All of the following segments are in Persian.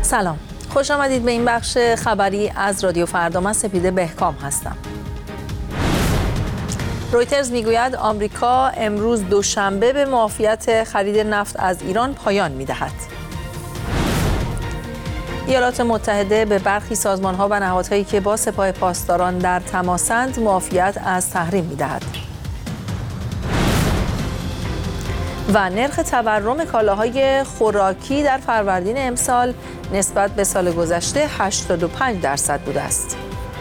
سلام، خوش آمدید به این بخش خبری از رادیو فردا. من سپیده بهکام هستم. رویترز میگوید آمریکا امروز دوشنبه به معافیت خرید نفت از ایران پایان میدهد. ایالات متحده به برخی سازمان‌ها و نهادهایی که با سپاه پاسداران در تماسند معافیت از تحریم میدهد. و نرخ تورم کالاهای خوراکی در فروردین امسال نسبت به سال گذشته 85% بوده است.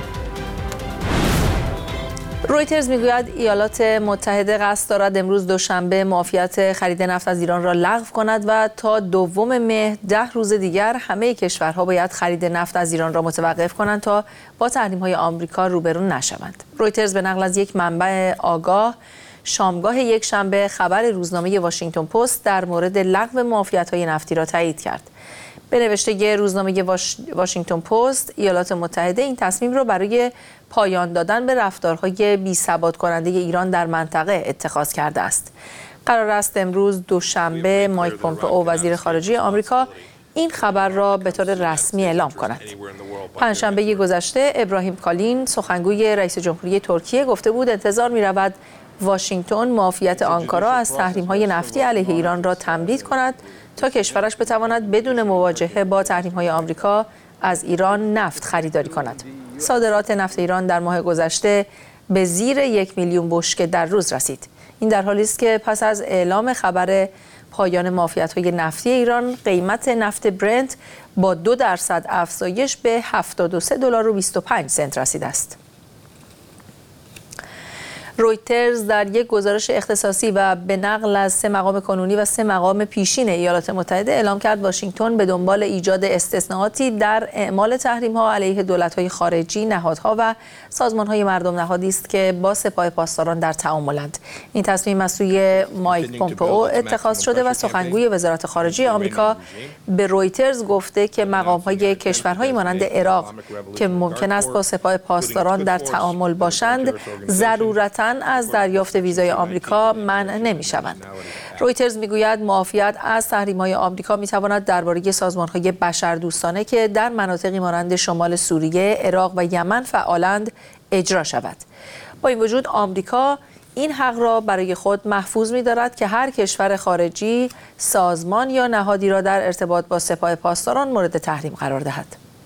رویترز میگوید ایالات متحده قصد دارد امروز دوشنبه معافیت خرید نفت از ایران را لغو کند و تا 2 مهر 10 روز دیگر همه کشورها باید خرید نفت از ایران را متوقف کنند تا با تحریم‌های آمریکا روبرو نشوند. رویترز به نقل از یک منبع آگاه شامگاه یک شنبه خبر روزنامه واشنگتن پست در مورد لغو معافیت‌های نفتی را تایید کرد. به نوشته روزنامه واشنگتن پست، ایالات متحده این تصمیم را برای پایان دادن به رفتارهای بی‌ثبات کننده ایران در منطقه اتخاذ کرده است. قرار است امروز دوشنبه مایک پومپئو وزیر خارجه آمریکا این خبر را به طور رسمی اعلام کند. پنجشنبه گذشته ابراهیم کالین سخنگوی رئیس جمهوری ترکیه گفته بود انتظار می‌رود واشنگتن معافیت آنکارا از تحریم‌های نفتی علیه ایران را تمدید کند تا کشورش بتواند بدون مواجهه با تحریم‌های آمریکا از ایران نفت خریداری کند. صادرات نفت ایران در ماه گذشته به زیر 1 میلیون بشکه در روز رسید. این در حالی است که پس از اعلام خبر پایان معافیت‌های نفتی ایران، قیمت نفت برنت با 2% افزایش به $73.25 رسیده است. رویترز در یک گزارش اختصاصی و به نقل از 3 مقام کنونی و 3 مقام پیشین ایالات متحده اعلام کرد واشنگتن به دنبال ایجاد استثناءاتی در اعمال تحریم‌ها علیه دولت‌های خارجی، نهادها و سازمان‌های مردم نهادی است که با سپاه پاسداران در تعاملند. این تصمیم از سوی مایک پومپئو اتخاذ شده و سخنگوی وزارت خارجه آمریکا به رویترز گفته که مقام‌های کشورهایی مانند عراق که ممکن است با سپاه پاسداران در تعامل باشند، ضرورتاً از دریافت ویزای آمریکا منع نمی‌شوند. رویترز میگوید معافیت از تحریم‌های آمریکا می‌تواند درباره سازمان‌های بشردوستانه که در مناطقی مانند شمال سوریه، عراق و یمن فعالند اجرا شود. با این وجود آمریکا این حق را برای خود محفوظ می‌دارد که هر کشور خارجی سازمان یا نهادی را در ارتباط با سپاه پاسداران مورد تحریم قرار دهد.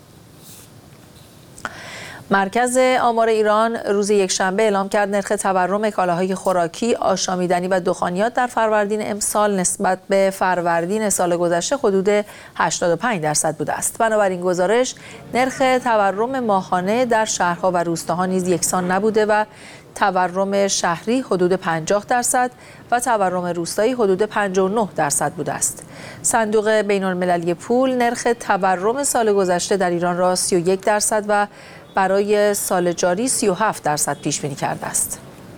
مرکز آمار ایران روز یکشنبه اعلام کرد نرخ تورم کالاهای خوراکی، آشامیدنی و دخانیات در فروردین امسال نسبت به فروردین سال گذشته حدود 85% بوده است. بنابراین گزارش نرخ تورم ماهانه در شهرها و روستاها نیز یکسان نبوده و تورم شهری حدود 50% و تورم روستایی حدود 59% بوده است. صندوق بین‌المللی پول نرخ تورم سال گذشته در ایران را 31% و برای سال جاری 37% پیش بینی کرده است.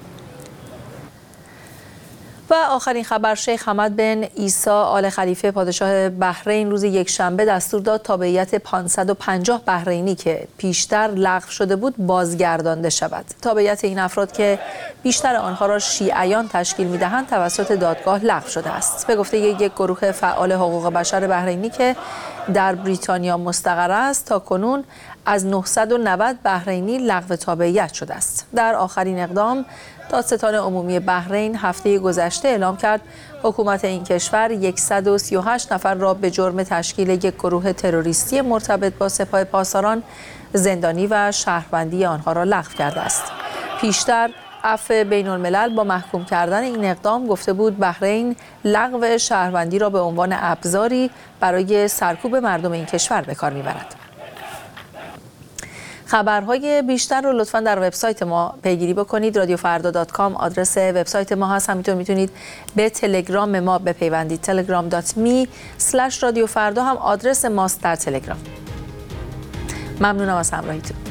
و آخرین خبر، شیخ حمد بن عیسی آل خلیفه پادشاه بحرین روز یکشنبه دستور داد تابعیت 550 بحرینی که پیشتر لغو شده بود بازگردانده شود. تابعیت این افراد که بیشتر آنها را شیعیان تشکیل می‌دهند توسط دادگاه لغو شده است. به گفته یک گروه فعال حقوق بشر بحرینی که در بریتانیا مستقر است، تاکنون از 990 بحرینی لغو تابعیت شده است. در آخرین اقدام، دادستان عمومی بحرین هفته گذشته اعلام کرد حکومت این کشور 138 نفر را به جرم تشکیل یک گروه تروریستی مرتبط با سپاه پاسداران زندانی و شهروندی آنها را لغو کرده است. پیشتر عفو بین الملل با محکوم کردن این اقدام گفته بود بحرین لغو شهروندی را به عنوان ابزاری برای سرکوب مردم این کشور به کار می‌برد. خبرهای بیشتر رو لطفاً در وبسایت ما پیگیری بکنید. radiofarda.com آدرس وبسایت ما هست. همینطور میتونید به تلگرام ما بپیوندید. telegram.me/radiofarda هم آدرس ماست در تلگرام. ممنونم از همراهیتون.